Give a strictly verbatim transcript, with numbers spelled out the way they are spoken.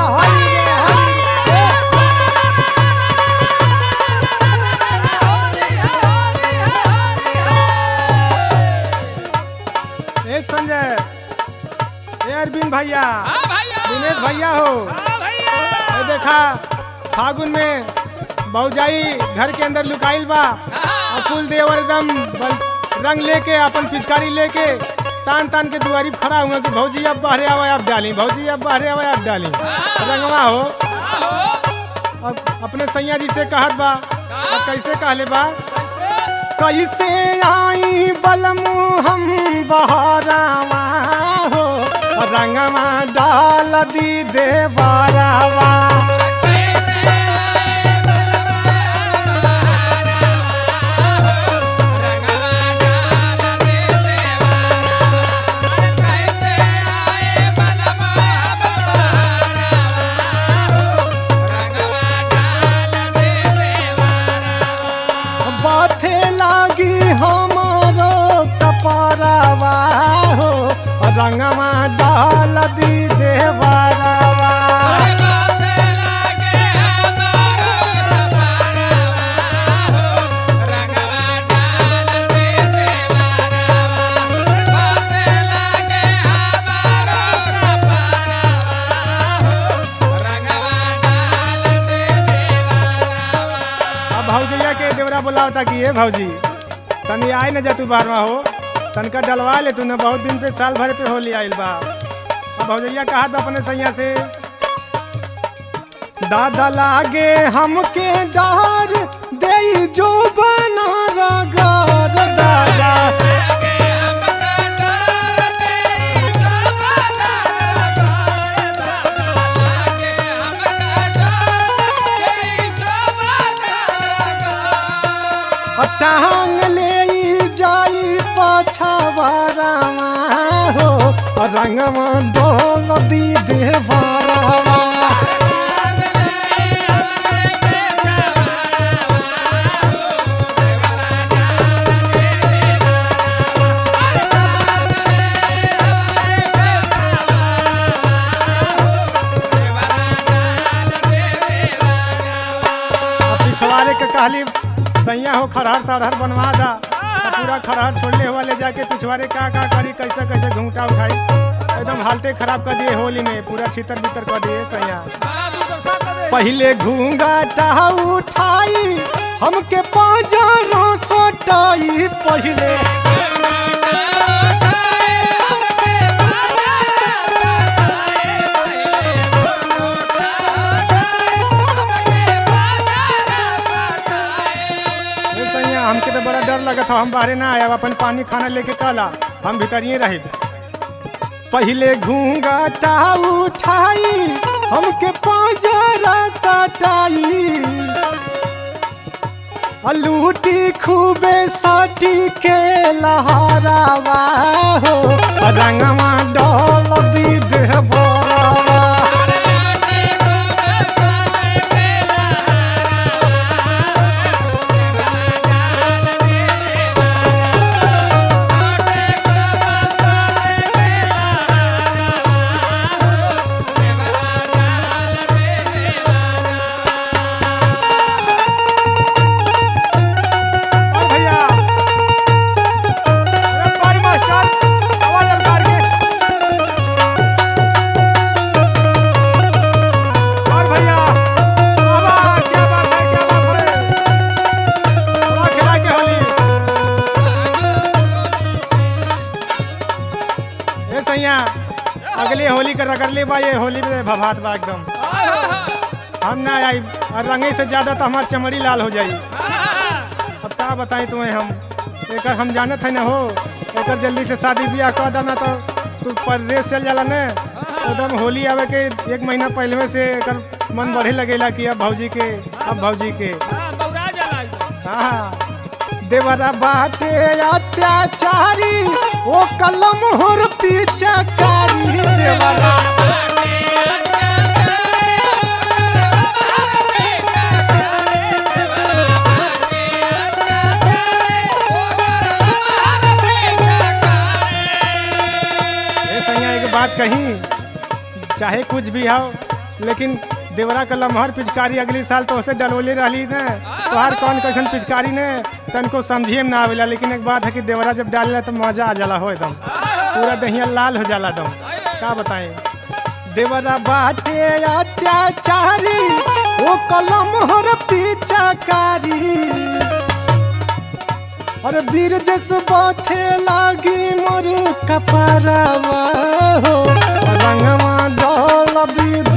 ए संजय, ए अरविंद भैया, दिनेश भैया हो, ए देखा फागुन में भौजाई घर के अंदर लुकाइल बा और कुल देवर एकदम रंग लेके अपन पिचकारी लेके तान तान के दुआरी खड़ा हुआ कि भौजी अब बाहरे आवा आप डाली, भौजी अब बाहरे आवा आप डाली रंगवा हो। अब अपने सैया जी से कहत बा, अब कैसे कहले बा, कैसे आई बलमु हम बहरावा हो रंगवा डाल दी देवरावा। हो रंगवा डाल दी देवरावा। अब भौजैया के देवरा बोलावता कि ये भौजी तनी आए न जा तू बारवा हो, तनका डलवा ले तू न, बहुत दिन पे साल भर पे होली आइल बा। भौजैया कहा था अपने सैया से, दादा लागे हमके डर दे जो बना रगार दादा। टांग ले जाई पछवारावा हो रंगवा डाल दी देवरावा। पिछवाड़े के कहली सैया हो खरहर तरहर बनवा दा, पूरा खरहर छोड़ने हुआ ले जाके पिछवाड़े का का करी, कैसे कैसे घूंटा उठाई, एकदम हालते खराब कर दिए होली में, पूरा छितर बितर कर दिए सैया। पहले घूंघाटा उठाई हमके पाजारो सटाई, पहले हमके तो बड़ा डर लगा था, हम बाहरे ना आया, अपन पानी खाना लेके काला हम भीतरिए रहे। पहले घूंघाटा उठाई हमके पाजारा सटाई, लूटी खूबे साटी के लहरावा हो रंगवा डाल दी देवरावा। अगले होली कर रगड़ले बा, ये होली में भभात बा एकदम, हम ना आई और रंगे से ज्यादा तो हमारी चमड़ी लाल हो जाई। अब क्या बताएं तुम्हें हम, एक हम जानत है न हो, एक जल्दी से शादी ब्याह कर देना तो तू परदेश चल जाला न, एकदम होली आवे के एक महीना पहले से एक मन बढ़े लगेला कि अब भौजी के अब भौजी के हाँ देवरा बाटे अत्याचारी वो कलम हुर पीछाकारी देवरा। एक बात कही, चाहे कुछ भी हो लेकिन देवरा का लमहर पिचकारी अगली साल तो उसे डलोले रही ने तोहार कौन कैसन पिचकारी ने तनको समझिए में ना आवेला। लेकिन एक बात है कि देवरा जब डालेला तो मजा आ जाला हो एकदम पूरा दहिया लाल हो जाला एकदम। का बताएं देवरा बाटे अत्याचारी वो कलम हर पिचकारी और वीर जस बाथे लागी मोर कपरवा हो रंगवा डाल दी